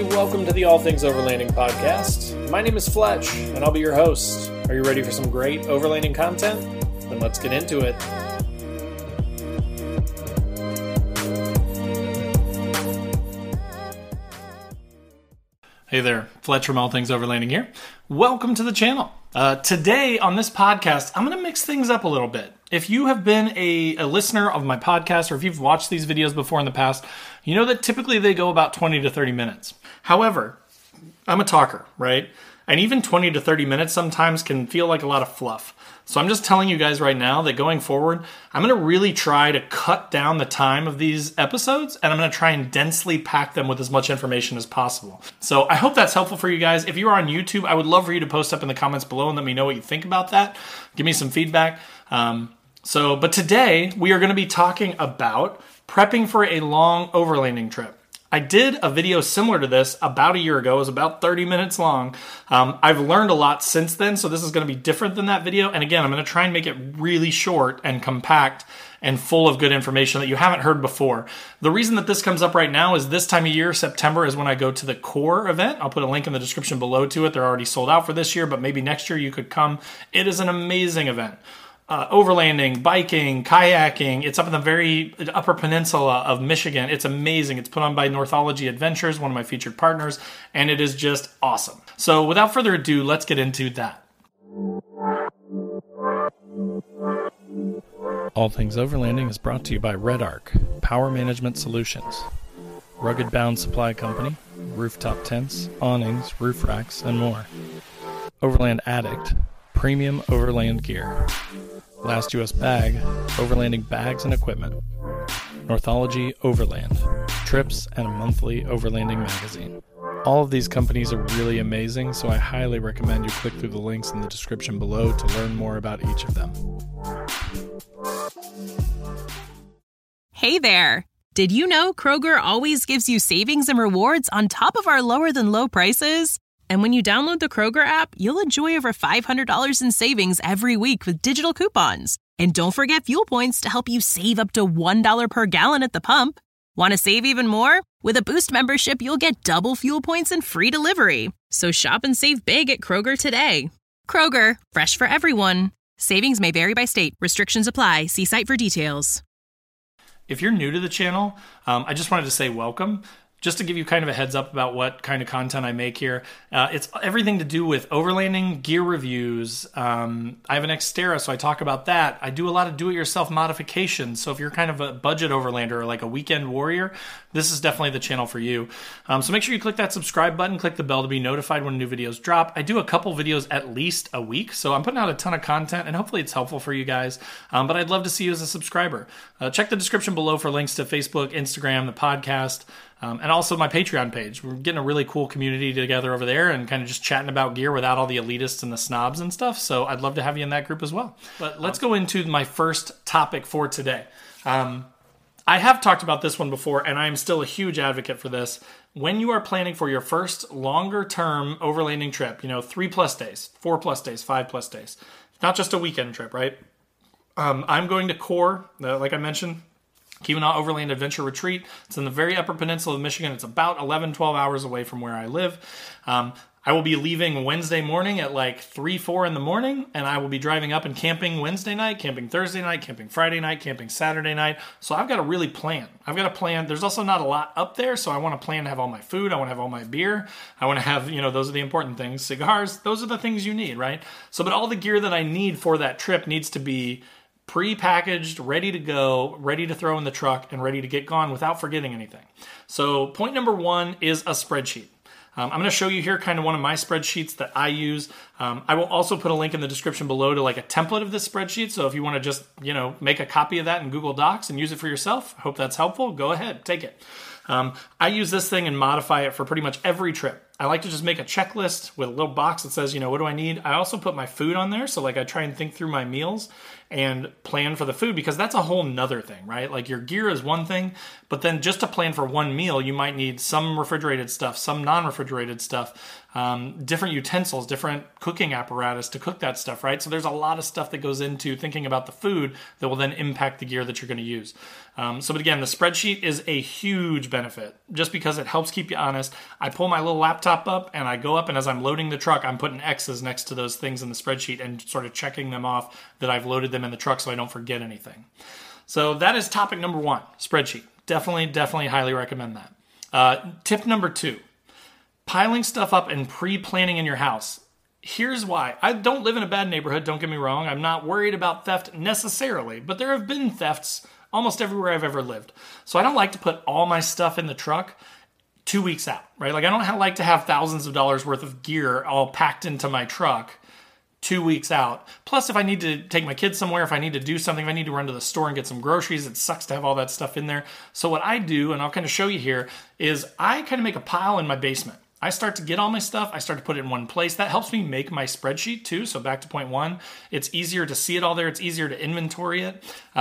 welcome to the All Things Overlanding podcast. My name is Fletch, and I'll be your host. Are you ready for some great overlanding content? Then let's get into it. Hey there, Fletch from All Things Overlanding here. Welcome to the channel. Today on this podcast, I'm going to mix things up a little bit. If you have been a listener of my podcast, or if you've watched these videos before in the past, you know that typically they go about 20 to 30 minutes. However, I'm a talker, right? And even 20 to 30 minutes sometimes can feel like a lot of fluff. So I'm just telling you guys right now that going forward, I'm going to really try to cut down the time of these episodes, and I'm going to try and densely pack them with as much information as possible. So I hope that's helpful for you guys. If you are on YouTube, I would love for you to post up in the comments below and let me know what you think about that. Give me some feedback. But today we are going to be talking about prepping for a long overlanding trip. I did a video similar to this about a year ago. It was about 30 minutes long. I've learned a lot since then, so this is going to be different than that video. And again, I'm going to try and make it really short and compact and full of good information that you haven't heard before. The reason that this comes up right now is this time of year, September, is when I go to the Core event. I'll put a link in the description below to it. They're already sold out for this year, but maybe next year you could come. It is an amazing event. Overlanding, biking, kayaking. It's up in the very upper peninsula of Michigan. It's amazing. It's put on by Northology Adventures, one of my featured partners, and it is just awesome. So without further ado, let's get into that. All Things Overlanding is brought to you by Red Arc, Power Management Solutions, Rugged Bound Supply Company, rooftop tents, awnings, roof racks, and more. Overland Addict, premium overland gear. Last US Bag, overlanding bags and equipment. Northology Overland, trips and a monthly overlanding magazine. All of these companies are really amazing, so I highly recommend you click through the links in the description below to learn more about each of them. Hey there! Did you know Kroger always gives you savings and rewards on top of our lower than low prices? And when you download the Kroger app, you'll enjoy over $500 in savings every week with digital coupons. And don't forget fuel points to help you save up to $1 per gallon at the pump. Want to save even more? With a Boost membership, you'll get double fuel points and free delivery. So shop and save big at Kroger today. Kroger, fresh for everyone. Savings may vary by state. Restrictions apply. See site for details. If you're new to the channel, I just wanted to say welcome. Just to give you kind of a heads up about what kind of content I make here. It's everything to do with overlanding, gear reviews. I have an Xterra, so I talk about that. I do a lot of do-it-yourself modifications. So if you're kind of a budget overlander or like a weekend warrior, this is definitely the channel for you. So make sure you click that subscribe button, click the bell to be notified when new videos drop. I do a couple videos at least a week, so I'm putting out a ton of content, and hopefully it's helpful for you guys. But I'd love to see you as a subscriber. Check the description below for links to Facebook, Instagram, the podcast, and also my Patreon page. We're getting a really cool community together over there and kind of just chatting about gear without all the elitists and the snobs and stuff. So I'd love to have you in that group as well. But let's go into my first topic for today. I have talked about this one before, and I'm still a huge advocate for this. When you are planning for your first longer term overlanding trip, 3+ days, 4+ days, 5+ days, not just a weekend trip, right? I'm going to Core, like I mentioned, Keweenaw Overland Adventure Retreat. It's in the very upper peninsula of Michigan. It's about 11, 12 hours away from where I live. I will be leaving Wednesday morning at like 3, 4 in the morning, and I will be driving up and camping Wednesday night, camping Thursday night, camping Friday night, camping Saturday night. So I've got to really plan. I've got to plan. There's also not a lot up there, so I want to plan to have all my food. I want to have all my beer. I want to have, those are the important things. Cigars, those are the things you need, right? So, but all the gear that I need for that trip needs to be pre-packaged, ready to go, ready to throw in the truck, and ready to get gone without forgetting anything. So point number 1 is a spreadsheet. I'm going to show you here kind of one of my spreadsheets that I use. I will also put a link in the description below to like a template of this spreadsheet. So if you want to just, make a copy of that in Google Docs and use it for yourself, I hope that's helpful. Go ahead, take it. I use this thing and modify it for pretty much every trip. I like to just make a checklist with a little box that says, what do I need? I also put my food on there. So like I try and think through my meals and plan for the food, because that's a whole nother thing, right? Like your gear is one thing, but then just to plan for one meal, you might need some refrigerated stuff, some non-refrigerated stuff, different utensils, different cooking apparatus to cook that stuff, right? So there's a lot of stuff that goes into thinking about the food that will then impact the gear that you're going to use. But again, the spreadsheet is a huge benefit just because it helps keep you honest. I pull my little laptop up and I go up, and as I'm loading the truck, I'm putting X's next to those things in the spreadsheet and sort of checking them off that I've loaded them in the truck so I don't forget anything. So that is topic number 1, spreadsheet. Definitely highly recommend that. Tip number 2, piling stuff up and pre-planning in your house. Here's why. I don't live in a bad neighborhood, don't get me wrong. I'm not worried about theft necessarily, but there have been thefts almost everywhere I've ever lived. So I don't like to put all my stuff in the truck 2 weeks out, right? Like I don't like to have thousands of dollars worth of gear all packed into my truck 2 weeks out. Plus, if I need to take my kids somewhere, if I need to do something, if I need to run to the store and get some groceries, it sucks to have all that stuff in there. So what I do, and I'll kind of show you here, is I kind of make a pile in my basement. I start to get all my stuff. I start to put it in one place. That helps me make my spreadsheet too. So back to point 1, it's easier to see it all there. It's easier to inventory it.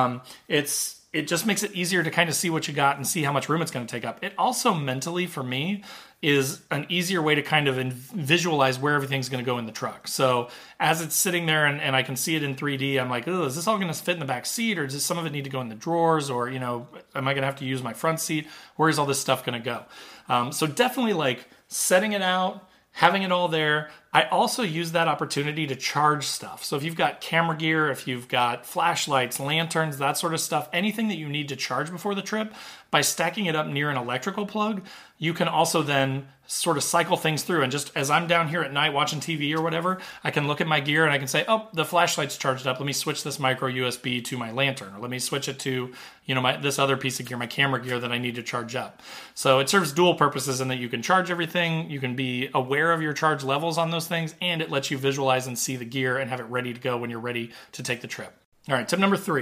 It just makes it easier to kind of see what you got and see how much room it's going to take up. It also mentally, for me, is an easier way to kind of visualize where everything's going to go in the truck. So as it's sitting there and I can see it in 3D, I'm like, oh, is this all going to fit in the back seat, or does some of it need to go in the drawers, or, am I going to have to use my front seat? Where is all this stuff going to go? So definitely like setting it out, having it all there. I also use that opportunity to charge stuff. So if you've got camera gear, if you've got flashlights, lanterns, that sort of stuff, anything that you need to charge before the trip, by stacking it up near an electrical plug, you can also then sort of cycle things through. And just as I'm down here at night watching TV or whatever, I can look at my gear and I can say, oh, the flashlight's charged up. Let me switch this micro USB to my lantern, or let me switch it to, this other piece of gear, my camera gear that I need to charge up. So it serves dual purposes in that you can charge everything, you can be aware of your charge levels on those things, and it lets you visualize and see the gear and have it ready to go when you're ready to take the trip. All right, tip number 3,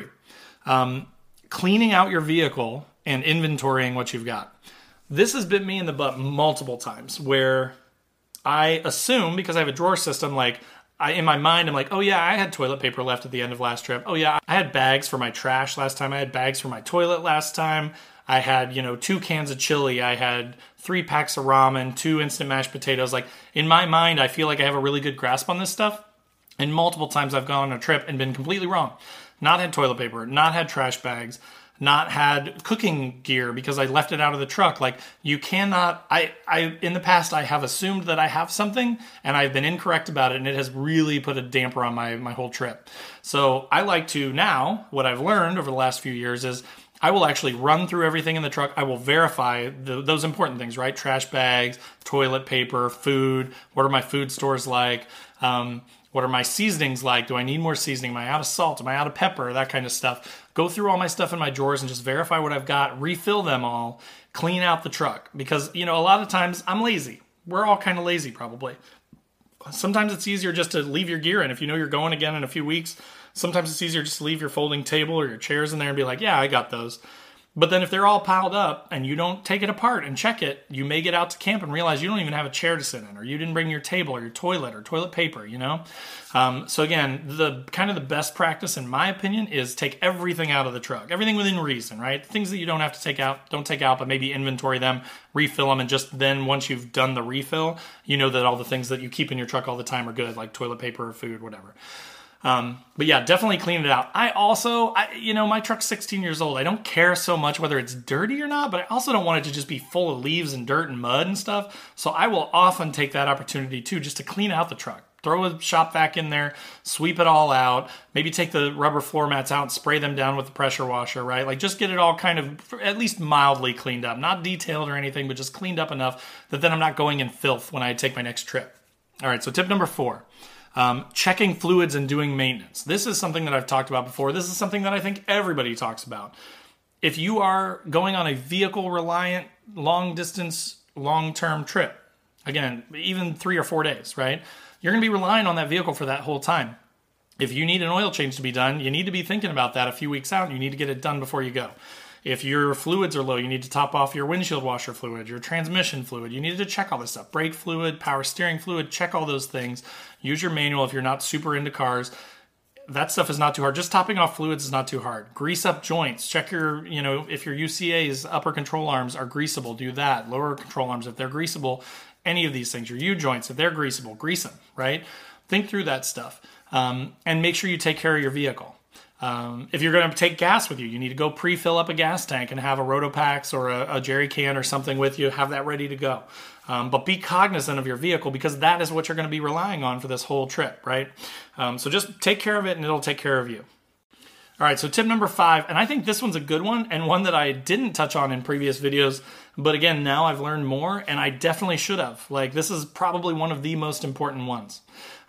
cleaning out your vehicle and inventorying what you've got. This has bit me in the butt multiple times where I assume, because I have a drawer system, in my mind, I'm like, oh yeah, I had toilet paper left at the end of last trip. Oh yeah, I had bags for my trash last time. I had bags for my toilet last time. I had, 2 cans of chili. I had 3 packs of ramen, 2 instant mashed potatoes. Like in my mind, I feel like I have a really good grasp on this stuff. And multiple times I've gone on a trip and been completely wrong. Not had toilet paper, not had trash bags, not had cooking gear because I left it out of the truck. Like you cannot, in the past, I have assumed that I have something and I've been incorrect about it, and it has really put a damper on my whole trip. So I like to now, what I've learned over the last few years is I will actually run through everything in the truck. I will verify those important things, right? Trash bags, toilet paper, food. What are my food stores like? What are my seasonings like? Do I need more seasoning? Am I out of salt? Am I out of pepper? That kind of stuff. Go through all my stuff in my drawers and just verify what I've got, refill them all, clean out the truck. Because, a lot of times I'm lazy. We're all kind of lazy probably. Sometimes it's easier just to leave your gear in. If you know you're going again in a few weeks, sometimes it's easier just to leave your folding table or your chairs in there and be like, yeah, I got those. But then if they're all piled up and you don't take it apart and check it, you may get out to camp and realize you don't even have a chair to sit in, or you didn't bring your table or your toilet or toilet paper, So again, the best practice in my opinion is take everything out of the truck, everything within reason, right? Things that you don't have to take out, don't take out, but maybe inventory them, refill them, and just then once you've done the refill, you know that all the things that you keep in your truck all the time are good, like toilet paper or food, whatever. But yeah, definitely clean it out. I also, my truck's 16 years old. I don't care so much whether it's dirty or not, but I also don't want it to just be full of leaves and dirt and mud and stuff. So I will often take that opportunity too, just to clean out the truck. Throw a shop vac in there, sweep it all out, maybe take the rubber floor mats out and spray them down with the pressure washer, right? Like just get it all kind of at least mildly cleaned up. Not detailed or anything, but just cleaned up enough that then I'm not going in filth when I take my next trip. All right, so tip number 4. Checking fluids and doing maintenance. This is something that I've talked about before. This is something that I think everybody talks about. If you are going on a vehicle-reliant, long-distance, long-term trip, again, even 3 or 4 days, right? You're going to be relying on that vehicle for that whole time. If you need an oil change to be done, you need to be thinking about that a few weeks out. You need to get it done before you go. If your fluids are low, you need to top off your windshield washer fluid, your transmission fluid. You need to check all this stuff. Brake fluid, power steering fluid, check all those things. Use your manual if you're not super into cars. That stuff is not too hard. Just topping off fluids is not too hard. Grease up joints. Check your, if your UCA's upper control arms are greasable, do that. Lower control arms, if they're greasable, any of these things. Your U-joints, if they're greasable, grease them, right? Think through that stuff. And make sure you take care of your vehicle. If you're going to take gas with you, you need to go pre-fill up a gas tank and have a Rotopax or a jerry can or something with you. Have that ready to go. But be cognizant of your vehicle because that is what you're going to be relying on for this whole trip, right? So just take care of it and it'll take care of you. All right, so tip number 5, and I think this one's a good one and one that I didn't touch on in previous videos, but again, now I've learned more and I definitely should have. Like, this is probably one of the most important ones.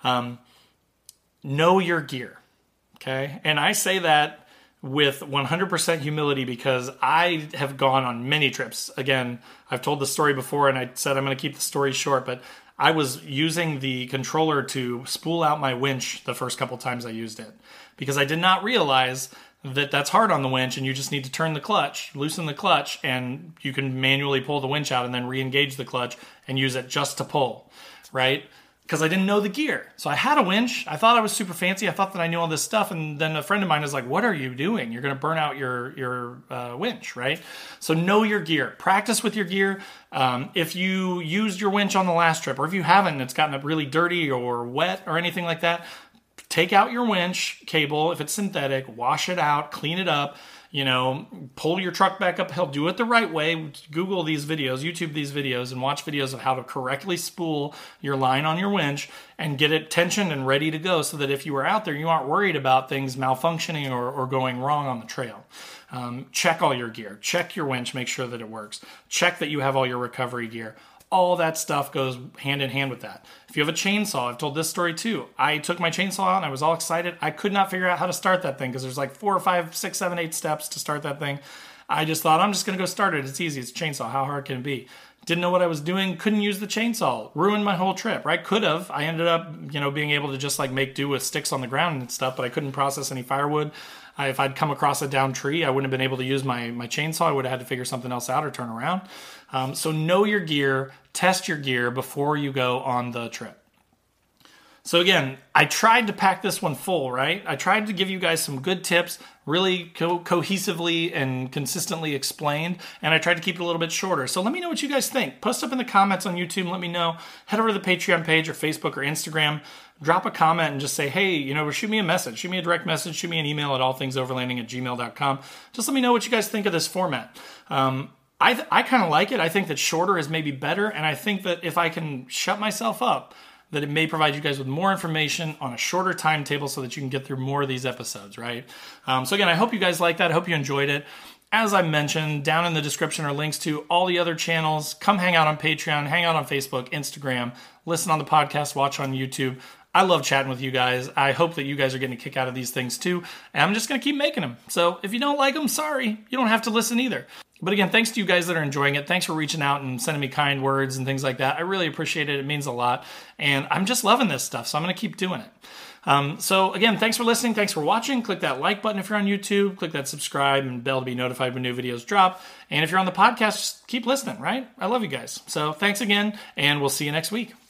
Know your gear, okay? And I say that with 100% humility because I have gone on many trips. Again, I've told the story before and I said I'm going to keep the story short, but I was using the controller to spool out my winch the first couple times I used it because I did not realize that that's hard on the winch and you just need to turn the clutch, loosen the clutch, and you can manually pull the winch out and then re-engage the clutch and use it just to pull, right? Because I didn't know the gear. So I had a winch. I thought I was super fancy. I thought that I knew all this stuff. And then a friend of mine was like, what are you doing? You're going to burn out your winch, right? So know your gear. Practice with your gear. If you used your winch on the last trip, or if you haven't and it's gotten really dirty or wet or anything like that, take out your winch cable. If it's synthetic, wash it out, clean it up. Pull your truck back uphill, do it the right way. Google these videos, YouTube these videos, and watch videos of how to correctly spool your line on your winch and get it tensioned and ready to go so that if you are out there, you aren't worried about things malfunctioning or going wrong on the trail. Check all your gear. Check your winch, make sure that it works. Check that you have all your recovery gear. All that stuff goes hand in hand with that. If you have a chainsaw, I've told this story too. I took my chainsaw out and I was all excited. I could not figure out how to start that thing because there's like 4 or 5, 6, 7, 8 steps to start that thing. I just thought, I'm just going to go start it. It's easy. It's a chainsaw. How hard can it be? Didn't know what I was doing. Couldn't use the chainsaw. Ruined my whole trip, right? Could have. I ended up, being able to just like make do with sticks on the ground and stuff, but I couldn't process any firewood. If I'd come across a downed tree, I wouldn't have been able to use my chainsaw. I would have had to figure something else out or turn around. So know your gear, test your gear before you go on the trip. So again, I tried to pack this one full, right? I tried to give you guys some good tips, really cohesively and consistently explained, and I tried to keep it a little bit shorter. So let me know what you guys think. Post up in the comments on YouTube and let me know. Head over to the Patreon page or Facebook or Instagram. Drop a comment and just say, hey, shoot me a message. Shoot me a direct message. Shoot me an email at allthingsoverlanding@gmail.com. Just let me know what you guys think of this format. I kind of like it. I think that shorter is maybe better, and I think that if I can shut myself up, that it may provide you guys with more information on a shorter timetable so that you can get through more of these episodes, right? So again, I hope you guys like that. I hope you enjoyed it. As I mentioned, down in the description are links to all the other channels. Come hang out on Patreon, hang out on Facebook, Instagram, listen on the podcast, watch on YouTube. I love chatting with you guys. I hope that you guys are getting a kick out of these things too. And I'm just going to keep making them. So if you don't like them, sorry. You don't have to listen either. But again, thanks to you guys that are enjoying it. Thanks for reaching out and sending me kind words and things like that. I really appreciate it. It means a lot. And I'm just loving this stuff. So I'm going to keep doing it. So again, thanks for listening. Thanks for watching. Click that like button if you're on YouTube. Click that subscribe and bell to be notified when new videos drop. And if you're on the podcast, just keep listening, right? I love you guys. So thanks again, and we'll see you next week.